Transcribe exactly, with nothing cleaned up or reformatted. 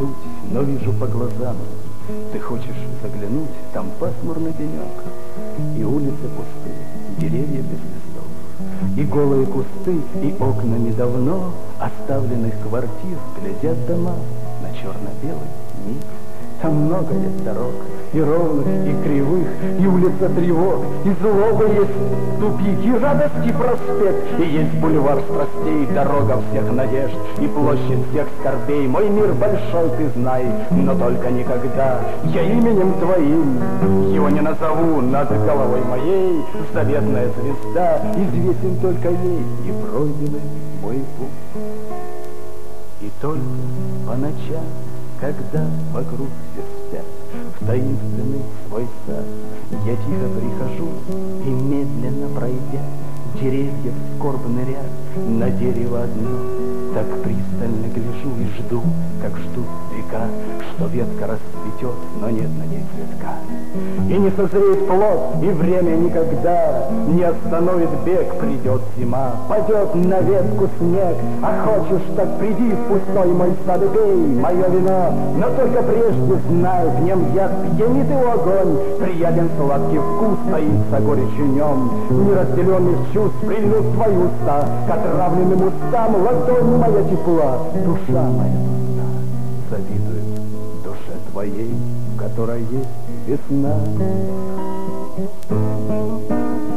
ртуть, но вижу по глазам. Ты хочешь заглянуть, там пасмурный денек, и улицы пустые, деревья без листов, и голые кусты, и окнами давно оставленных квартир глядят дома на черно-белый мир. Там много есть дорог, и ровных, и кривых, и улица тревог, и злобы есть тупик, и радости проспект, и есть бульвар страстей, дорога всех надежд, и площадь всех скорбей. Мой мир большой, ты знай, но только никогда я именем твоим его не назову. Над головой моей заветная звезда, известен только ей и пройденный мой путь. И только по ночам, когда вокруг все спят, в таинственный свой сад, я тихо прихожу и, медленно пройдя деревьев скорбный ряд, на дерево одно так пристально гляжу и жду, как ждут века, что ветка расцветет, но нет на ней цветка. И не созреет плод, и время никогда не остановит бег. Придет зима, падет на ветку снег, а хочешь, так приди в пустой мой сад и пей мое вино. Но только прежде знай, в нем яд пьянит его огонь, приятен сладкий вкус, таится горечь в нем. Неразделенных чувств прильнут твои уста к отравленным устам, ладонь моя тепла, душа моя пуста, завидует душе твоей, в которой есть весна.